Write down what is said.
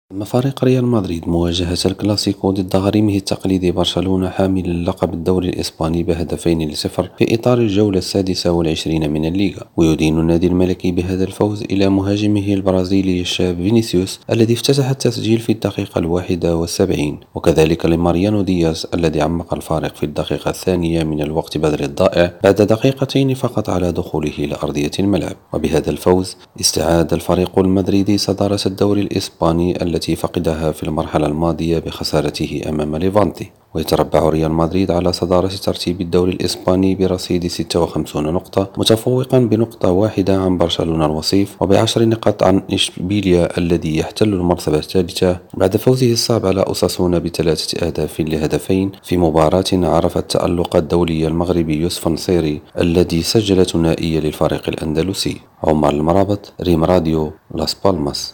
أما فريق ريال مدريد مواجهة الكلاسيكو ضد غريمه التقليدي برشلونة حامل اللقب الدوري الإسباني بهدفين لصفر في إطار الجولة السادسة والعشرين من الليغا. ويدين النادي الملكي بهذا الفوز إلى مهاجمه البرازيلي الشاب فينيسيوس الذي افتتح التسجيل في الدقيقة 71، وكذلك لماريانو دياز الذي عمق الفارق في الدقيقة الثانية من الوقت بدل الضائع بعد دقيقتين فقط على دخوله لأرضية الملعب. وبهذا الفوز استعاد الفريق المدريدي صدارة الدوري الإسباني التي فقدها في المرحلة الماضية بخسارته أمام ليفانتي. ويتربع ريال مدريد على صدارة ترتيب الدوري الإسباني برصيد 56 نقطة، متفوقا بنقطة واحدة عن برشلونة الوصيف وب10 نقاط عن إشبيليا الذي يحتل المرتبة الثالثة بعد فوزه الصعب على أوساسونا بثلاثة أهداف لهدفين في مباراة عرفت تألق الدولي المغربي يوسف نصيري الذي سجل ثنائية للفريق الأندلسي. عمر المرابط، ريم راديو، لاس بالماس.